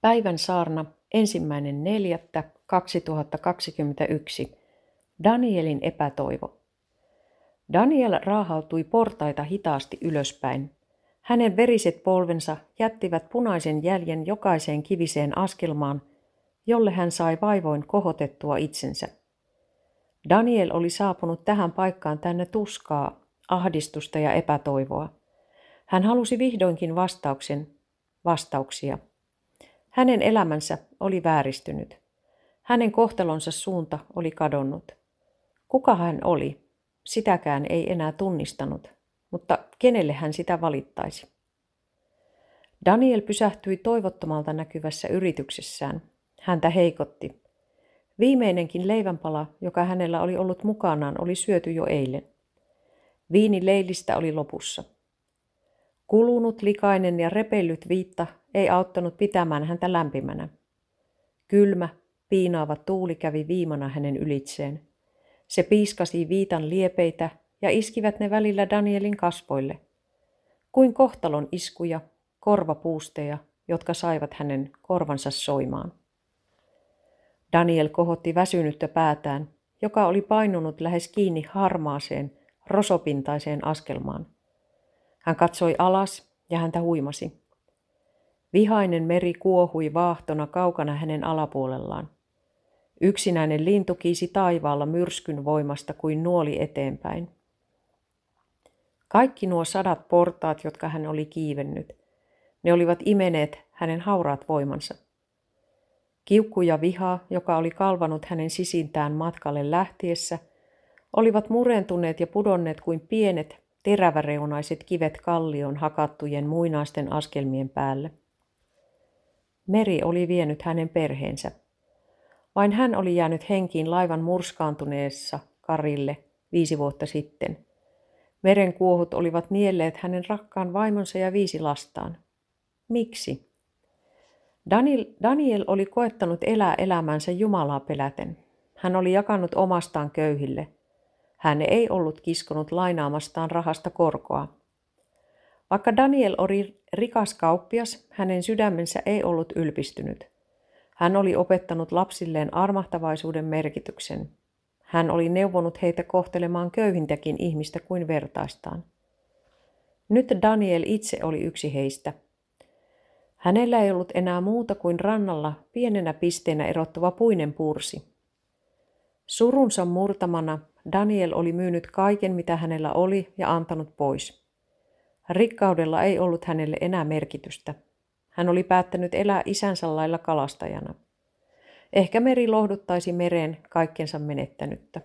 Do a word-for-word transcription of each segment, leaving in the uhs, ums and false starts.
Päivän saarna ensimmäinen neljättä kaksituhattakaksikymmentäyksi. Danielin epätoivo. Daniel raahautui portaita hitaasti ylöspäin. Hänen veriset polvensa jättivät punaisen jäljen jokaiseen kiviseen askelmaan, jolle hän sai vaivoin kohotettua itsensä. Daniel oli saapunut tähän paikkaan tänne tuskaa, ahdistusta ja epätoivoa. Hän halusi vihdoinkin vastauksen, vastauksia. Hänen elämänsä oli vääristynyt. Hänen kohtalonsa suunta oli kadonnut. Kuka hän oli? Sitäkään ei enää tunnistanut, mutta kenelle hän sitä valittaisi? Daniel pysähtyi toivottomalta näkyvässä yrityksessään. Häntä heikotti. Viimeinenkin leivänpala, joka hänellä oli ollut mukanaan, oli syöty jo eilen. Viini leilistä oli lopussa. Kulunut, likainen ja repellyt viitta ei auttanut pitämään häntä lämpimänä. Kylmä, piinaava tuuli kävi viimana hänen ylitseen. Se piiskasi viitan liepeitä ja iskivät ne välillä Danielin kasvoille, kuin kohtalon iskuja, korvapuusteja, jotka saivat hänen korvansa soimaan. Daniel kohotti väsynyttä päätään, joka oli painunut lähes kiinni harmaaseen, rosopintaiseen askelmaan. Hän katsoi alas ja häntä huimasi. Vihainen meri kuohui vaahtona kaukana hänen alapuolellaan. Yksinäinen lintu kiisi taivaalla myrskyn voimasta kuin nuoli eteenpäin. Kaikki nuo sadat portaat, jotka hän oli kiivennyt, ne olivat imeneet hänen hauraat voimansa. Kiukku ja viha, joka oli kalvanut hänen sisintään matkalle lähtiessä, olivat murentuneet ja pudonneet kuin pienet, teräväreunaiset kivet kallioon hakattujen muinaisten askelmien päälle. Meri oli vienyt hänen perheensä. Vain hän oli jäänyt henkiin laivan murskaantuneessa karille viisi vuotta sitten. Meren kuohut olivat nielleet hänen rakkaan vaimonsa ja viisi lastaan. Miksi? Daniel, Daniel oli koettanut elää elämänsä Jumalaa peläten. Hän oli jakanut omastaan köyhille. Hän ei ollut kiskonut lainaamastaan rahasta korkoa. Vaikka Daniel oli rikas kauppias, hänen sydämensä ei ollut ylpistynyt. Hän oli opettanut lapsilleen armahtavaisuuden merkityksen. Hän oli neuvonut heitä kohtelemaan köyhintäkin ihmistä kuin vertaistaan. Nyt Daniel itse oli yksi heistä. Hänellä ei ollut enää muuta kuin rannalla pienenä pisteenä erottuva puinen pursi. Surunsa murtamana Daniel oli myynyt kaiken, mitä hänellä oli, ja antanut pois. Rikkaudella ei ollut hänelle enää merkitystä. Hän oli päättänyt elää isänsä lailla kalastajana. Ehkä meri lohduttaisi mereen kaikkensa menettänyttä.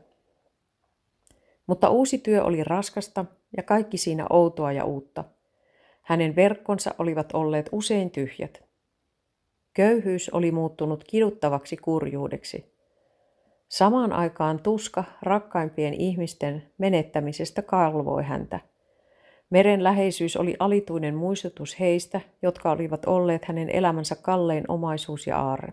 Mutta uusi työ oli raskasta ja kaikki siinä outoa ja uutta. Hänen verkkonsa olivat olleet usein tyhjät. Köyhyys oli muuttunut kiduttavaksi kurjuudeksi. Samaan aikaan tuska rakkaimpien ihmisten menettämisestä kalvoi häntä. Meren läheisyys oli alituinen muistutus heistä, jotka olivat olleet hänen elämänsä kallein omaisuus ja aarre.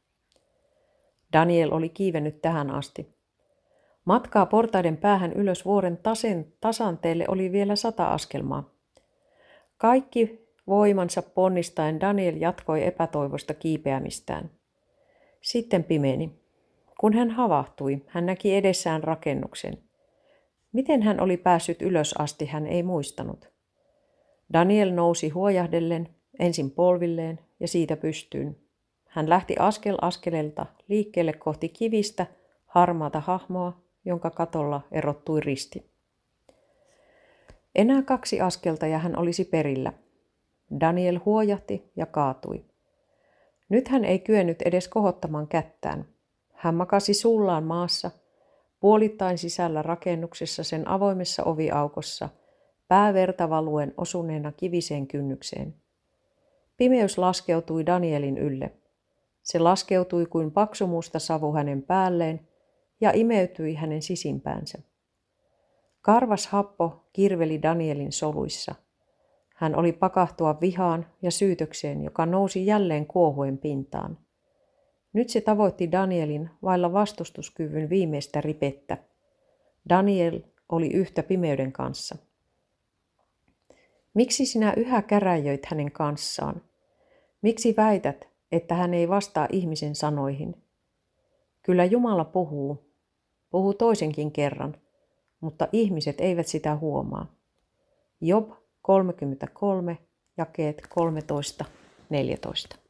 Daniel oli kiivennyt tähän asti. Matkaa portaiden päähän ylös vuoren tasen, tasanteelle oli vielä sata askelmaa. Kaikki voimansa ponnistaen Daniel jatkoi epätoivosta kiipeämistään. Sitten pimeni. Kun hän havahtui, hän näki edessään rakennuksen. Miten hän oli päässyt ylös asti, hän ei muistanut. Daniel nousi huojahdellen, ensin polvilleen ja siitä pystyyn. Hän lähti askel askeleelta liikkeelle kohti kivistä, harmaata hahmoa, jonka katolla erottui risti. Enää kaksi askelta ja hän olisi perillä. Daniel huojahti ja kaatui. Nyt hän ei kyennyt edes kohottamaan kättään. Hän makasi suullaan maassa, puolittain sisällä rakennuksessa sen avoimessa oviaukossa, pääverta valuen osuneena kiviseen kynnykseen. Pimeys laskeutui Danielin ylle. Se laskeutui kuin paksumusta savu hänen päälleen ja imeytyi hänen sisimpäänsä. Karvas happo kirveli Danielin soluissa. Hän oli pakahtua vihaan ja syytökseen, joka nousi jälleen kuohuen pintaan. Nyt se tavoitti Danielin vailla vastustuskyvyn viimeistä ripettä. Daniel oli yhtä pimeyden kanssa. Miksi sinä yhä käräjöit hänen kanssaan? Miksi väität, että hän ei vastaa ihmisen sanoihin. Kyllä Jumala puhuu, puhuu toisenkin kerran, mutta ihmiset eivät sitä huomaa. Job kolmekymmentäkolme, jakeet kolmetoista neljätoista.